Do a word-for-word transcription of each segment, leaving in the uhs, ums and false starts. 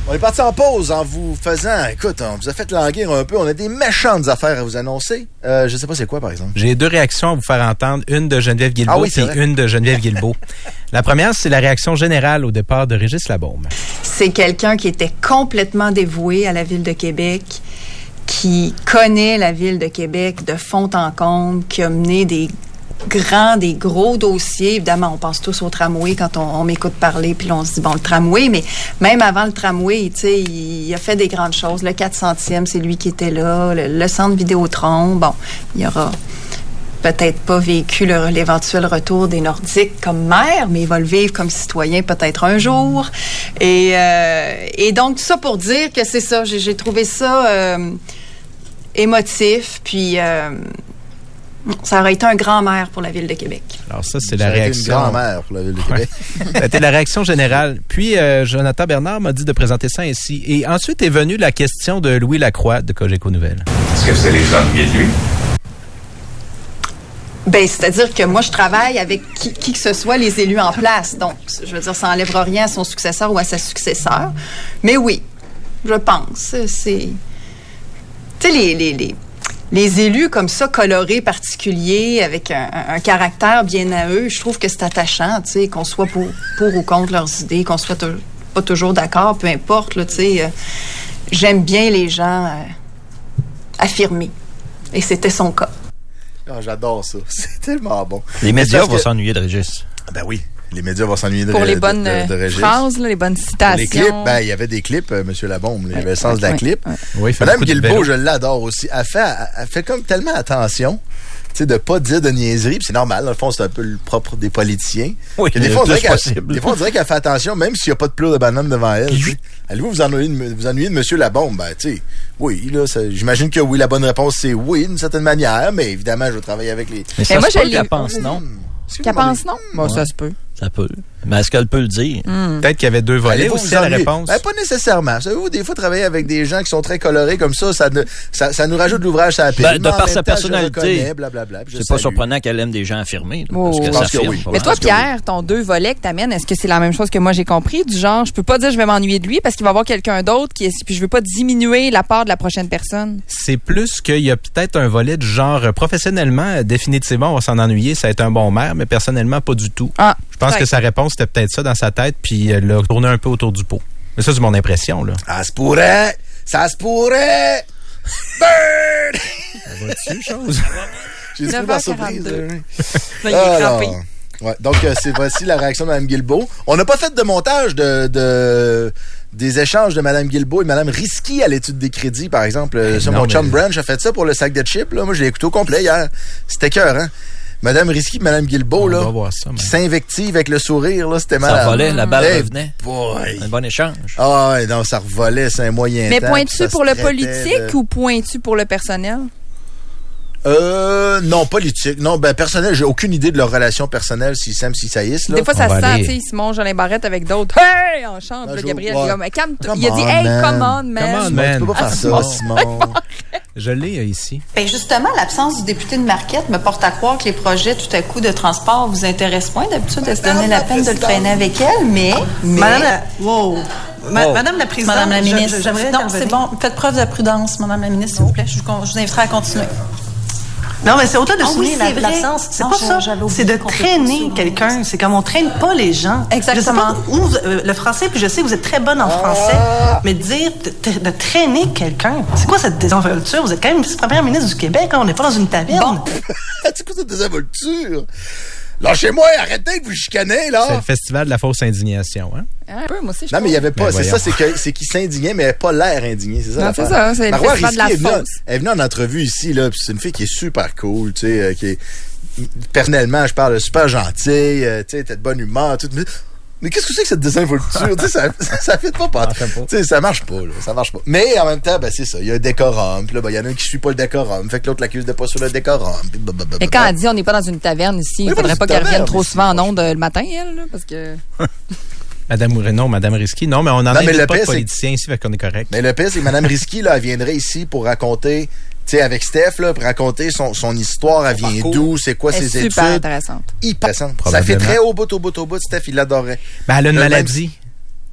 On est parti en pause en vous faisant... Écoute, on vous a fait languir un peu. On a des méchantes affaires à vous annoncer. Euh, je sais pas c'est quoi, par exemple. J'ai deux réactions à vous faire entendre. Une de Geneviève Guilbeault ah oui, et une de Geneviève Guilbeault. La première, c'est la réaction générale au départ de Régis Labaume. C'est quelqu'un qui était complètement dévoué à la Ville de Québec, qui connaît la Ville de Québec de fond en comble, qui a mené des grands, des gros dossiers. Évidemment, on pense tous au tramway quand on, on m'écoute parler, puis là, on se dit, bon, le tramway, mais même avant le tramway, tu sais, il, il a fait des grandes choses. Le quatre centième, c'est lui qui était là. Le, le centre Vidéotron, bon, il y aura peut-être pas vécu le, l'éventuel retour des Nordiques comme maire, mais il va le vivre comme citoyen peut-être un jour. Et, euh, et donc, tout ça pour dire que c'est ça, j'ai, j'ai trouvé ça euh, émotif, puis... Euh, ça aurait été un grand maire pour la Ville de Québec. Alors ça, c'est ça la aurait réaction... été une grand-mère pour la Ville de Québec. Ouais. C'était la réaction générale. Puis, euh, Jonathan Bernard m'a dit de présenter ça ainsi. Et ensuite est venue la question de Louis Lacroix de Cogeco Nouvelles. Est-ce que c'est les gens de lui? Ben, c'est-à-dire que moi, je travaille avec qui, qui que ce soit les élus en place. Donc, je veux dire, ça n'enlèvera rien à son successeur ou à sa successeur. Mais oui, je pense. C'est... Tu sais, les... les, les Les élus comme ça, colorés, particuliers, avec un, un, un caractère bien à eux, je trouve que c'est attachant, tu sais, qu'on soit pour, pour ou contre leurs idées, qu'on soit t- pas toujours d'accord, peu importe, là, tu sais. Euh, j'aime bien les gens euh, affirmés. Et c'était son cas. Oh, j'adore ça. C'est tellement bon. Les médias vont que... s'ennuyer de Régis. Ben oui. Les médias vont s'ennuyer de Pour les de, bonnes de, de, de phrases, là, les bonnes citations. Pour les clips, ben, il y avait des clips, euh, M. Labaume. Il y avait le sens de la clip. Ouais. Oui, Madame Guilbeault, je l'adore aussi. Elle fait, elle, elle fait comme tellement attention, tu sais, de pas dire de niaiseries. Puis c'est normal, dans le fond, c'est un peu le propre des politiciens. Oui, des fois, on dirait qu'elle, des fois, on dirait qu'elle fait attention, même s'il n'y a pas de pleurs de banane devant elle. Allez-vous vous ennuyer de, vous ennuyer de M. Labaume? Ben, tu sais, oui, là, ça, j'imagine que oui, la bonne réponse, c'est oui, d'une certaine manière, mais évidemment, je vais travailler avec les... Mais ça mais moi, se je peut l'ai... qu'elle pense non. Qu'elle pense non? Bon, ouais. ça se peut. Ça peut. Mais est-ce qu'elle peut le dire? Mm. Peut-être qu'il y avait deux volets Allez-vous aussi à la réponse. Ben, pas nécessairement. Savez-vous, des fois, travailler avec des gens qui sont très colorés comme ça, ça, ne, ça, ça nous rajoute de l'ouvrage à la pile. Ben, de par sa personnalité. Blablabla, c'est pas surprenant qu'elle aime des gens affirmés. Là, oh, parce que ça que oui. Mais toi, Pierre, ton deux volets que t'amènes, est-ce que c'est la même chose que moi j'ai compris? Du genre, je peux pas dire je vais m'ennuyer de lui parce qu'il va y avoir quelqu'un d'autre qui est, puis je veux pas diminuer la part de la prochaine personne. C'est plus qu'il y a peut-être un volet du genre euh, professionnellement, définitivement, on va s'en ennuyer, ça va être un bon maire, mais personnellement, pas du tout. Ah, je pense ouais. que sa réponse, c'était peut-être ça dans sa tête, puis elle a tourné un peu autour du pot. Mais ça, c'est mon impression, là. Ça se pourrait! Ça se pourrait! Bird! Ça va-tu, chose? J'ai trouvé ma surprise. Là, il est crampé. Ouais, donc, euh, c'est voici la réaction de Mme Guilbeault. On n'a pas fait de montage de, de des échanges de Mme Guilbeault et Mme Risky à l'étude des crédits, par exemple. Euh, sur non, mon chum mais... Branch a fait ça pour le sac de chips. Là. Moi, je l'ai écouté au complet hier. C'était cœur, hein? Mme Risky et Mme Guilbeault, là, ça, qui s'invectivent avec le sourire, là, c'était malade. Ça volait, la balle hey, revenait. Boy. Un bon échange. Ah ouais, non, ça revolait, c'est un moyen Mais temps. points-tu pour le politique de... ou points-tu pour le personnel? Euh, non, politique. Non, ben, personnel, j'ai aucune idée de leur relation personnelle, s'ils s'aiment, s'ils saillissent, là. Des fois, ça On se va sent, aller. tu sais, Simon Jolin Barrette avec d'autres. Hey! On chante, Ben, là, je- Gabriel. ouais. Il, comme, calme Come il a dit, on, hey, man. come on, man. Come on, Tu man. peux pas faire ça, Simon. Je l'ai euh, ici. Bien, justement, l'absence du député de Marquette me porte à croire que les projets, tout à coup, de transport vous intéressent moins. D'habitude, elle se donnait la peine de le traîner avec elle, mais... mais... Madame la... Wow. Ma- Oh. Madame la Présidente, Madame la je- ministre. je- j'aimerais non, intervenir. c'est bon. Faites preuve de prudence, Madame la ministre, s'il vous plaît. Je vous, con- je vous inviterai à continuer. Non, mais c'est au-delà de Ah oui, souligner c'est la- vrai. l'absence. C'est Non, pas je- ça. j'avais oublié C'est de complètement traîner ça. quelqu'un. C'est comme on traîne pas les gens. Exactement. Je sais pas où vous- euh, le français, puis je sais que vous êtes très bonne en français, mais de dire de, de- de traîner quelqu'un, c'est quoi cette désinvolture? Vous êtes quand même vice-première ministre du Québec, hein? On n'est pas dans une taverne. Bon. C'est quoi cette désinvolture? Lâchez-moi, arrêtez de vous chicaner, là! C'est le festival de la fausse indignation, hein? Un peu, moi aussi, je Non, mais il y avait pas. Ben, c'est voyons. ça, c'est, que, c'est qu'il s'indignait, mais elle n'avait pas l'air indigné. C'est ça, Non, l'affaire. c'est ça, c'est le Marois festival de la Risky est venue en- fausse. Elle est venue en entrevue ici, là, puis c'est une fille qui est super cool, tu sais, euh, qui est. Personnellement, je parle super gentille, euh, tu sais, t'es de bonne humeur, tout. Mais, mais qu'est-ce que c'est que cette désinvolture? Tu sais, ça, ça, ça fait pas, pas. Ça fait pas. Tu sais, ça marche pas, là. Ça marche pas. Mais en même temps, ben, c'est ça. Il y a un décorum, puis là, ben, il y en a un qui suit pas le décorum, fait que l'autre l'accuse de pas sur le décorum. Puis blablabla. Mais quand elle dit on n'est pas dans une taverne ici, il Oui, faudrait dans pas une qu'elle revienne taverne trop ici, souvent en ondes le matin, elle, là, parce que... Madame Ouret, non, Madame Risky. Non, mais on n'en Non, mais invite le pas de pire, c'est- politiciens ici, fait qu'on est correct. Mais le pire, c'est que Mme Risky, là, elle viendrait ici pour raconter, tu sais, avec Steph, là, pour raconter son, son histoire, elle vient d'où, c'est quoi Elle est ses super études. intéressante. Hyper intéressante. Ça Probablement. fait très au bout, au bout, au bout. Steph, il l'adorait. Ben, elle a une Le même- maladie.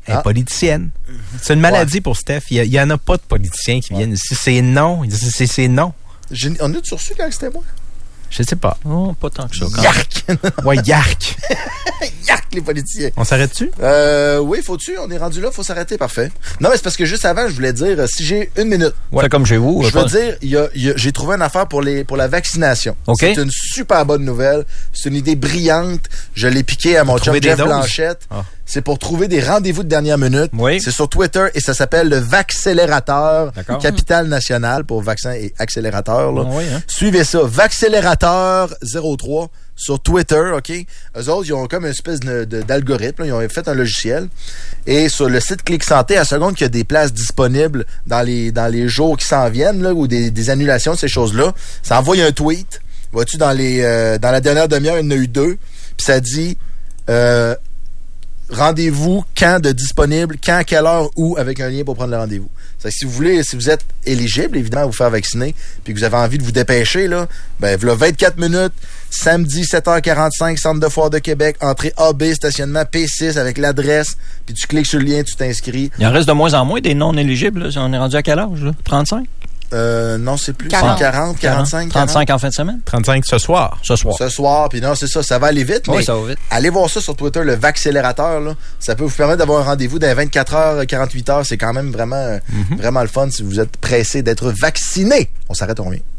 Elle est Ah. politicienne. C'est une maladie pour Steph. Il y en a pas de politiciens qui viennent ici. C'est non. C'est- C'est c'est non. J'ai- On a-tu reçu quand c'était moi? Je sais pas. Oh, pas tant que ça. quand même. Yark! Ouais, yark. Yark, les politiciens. On s'arrête-tu? Euh, oui, faut-tu? On est rendu là, faut s'arrêter, parfait. Non, mais c'est parce que juste avant, je voulais dire, euh, si j'ai une minute, Fais comme chez vous. je pas- veux dire, il y a- il y a- j'ai trouvé une affaire pour, les, pour la vaccination. OK. C'est une super bonne nouvelle. C'est une idée brillante. Je l'ai piqué à mon chum trouver des Jeff doses? Blanchette. Ah. C'est pour trouver des rendez-vous de dernière minute. Oui. C'est sur Twitter et ça s'appelle le Vaccélérateur. D'accord. Capitale nationale pour vaccin et accélérateur. Là. Ah oui, hein? Suivez ça. Vaccélérateur zéro trois sur Twitter, OK? Eux autres, ils ont comme une espèce de- de- d'algorithme. là. Ils ont fait un logiciel. Et sur le site Clic Santé, à la seconde qu'il y a des places disponibles dans les, dans les jours qui s'en viennent, là, ou des, des annulations de ces choses-là, ça envoie un tweet. Vois-tu, dans les euh, dans la dernière demi-heure, il y en a eu deux. Puis ça dit... Euh, rendez-vous quand de disponible, quand, à quelle heure, où, avec un lien pour prendre le rendez-vous. C'est que si vous voulez, si vous êtes éligible, évidemment, à vous faire vacciner, puis que vous avez envie de vous dépêcher, là, ben, voilà vingt-quatre minutes, samedi, sept heures quarante-cinq, Centre de foire de Québec, entrée A B, stationnement P six avec l'adresse, puis tu cliques sur le lien, tu t'inscris. Il en reste de moins en moins des non-éligibles. Là. On est rendu à quel âge? Là? trente-cinq? Euh, non, c'est plus. quarante. C'est quarante, quarante-cinq, trente-cinq en fin de semaine? trente-cinq ce soir. Ce soir. Ce soir, puis non, c'est ça, ça va aller vite, Oui, mais ça va vite. allez voir ça sur Twitter, le Vaccélérateur, là. Ça peut vous permettre d'avoir un rendez-vous dans vingt-quatre heures, quarante-huit heures. C'est quand même vraiment, euh, vraiment le fun si vous êtes pressé d'être vacciné. On s'arrête, on revient.